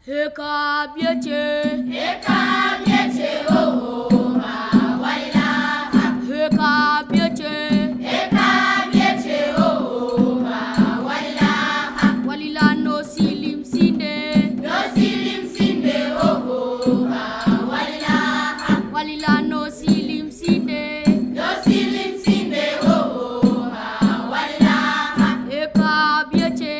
Heka bieche, oh, walila. heka bieche, oh, walila. walila no silim sinde, oh, walila. walila no silim sinde, oh, walila. heka bieche,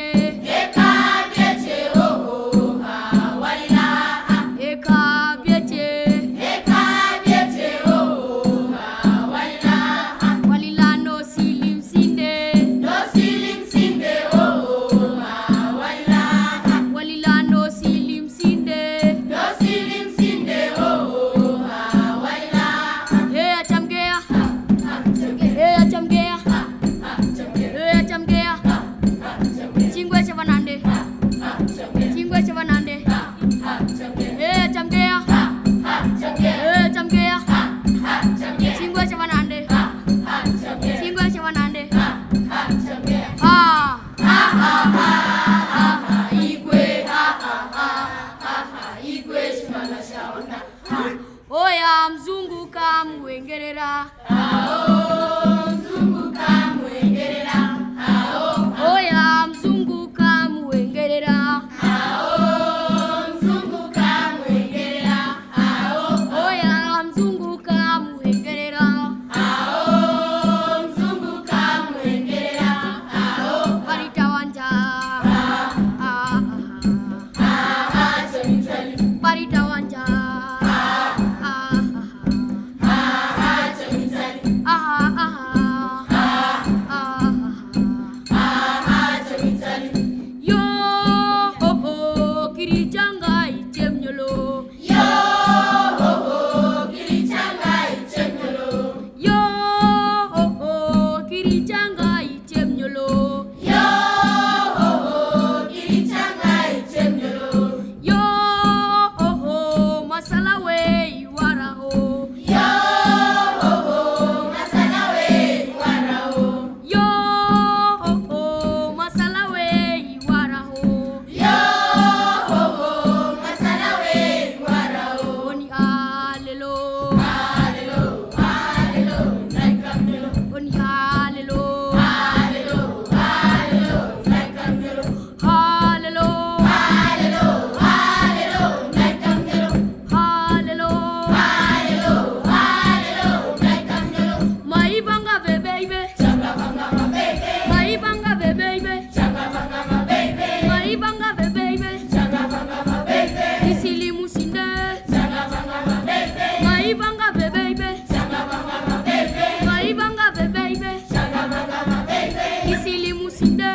oh, walila. heka bieche, oh, walila. walila no silim sinde, oh, walila. walila no silim sinde, oh, walila. hey achamgea, hey achamgea, hey achamgea, chingwe chavanande, chingwe chavanande, hey achamgea, hey achamgea, chingwe chavanande, chingwe chavanande, ha Igwe simama shaona. oya mzunguka mwengerera, Mzunguka mwengerera. oya mzunguka mwengerera, Mzunguka mwengerera. oya mzunguka mwengerera, Mzunguka mwengerera. paritawanja, Chomizali. paritawanja, Chomizali. Chomizali. yo kirichanga ichemnyolo, Yo, kilichanga ichemnyolo. yo kirichanga ichemnyolo, Yo, kilichanga ichemnyolo. yo masala we iwaraho, Yo, masala we warao. yo masala we iwaraho, Yo, masala we warao. oni alelo, Alelo, alelo, naikamelo. oni alelo, Alelo, alelo, naikamelo. alelo, Alelo, alelo, naikamelo. alelo, Alelo, alelo, naikamelo. maibanga bebeibe, Changa banga ma baby. maibanga bebeibe, Changa banga ma baby. maibanga bebeibe, Changa banga ma baby. isilimu sinde, Changa banga ma baby. maibanga bebeibe, Changa banga ma baby. maibanga bebeibe, Changa banga ma baby. isilimu sinde,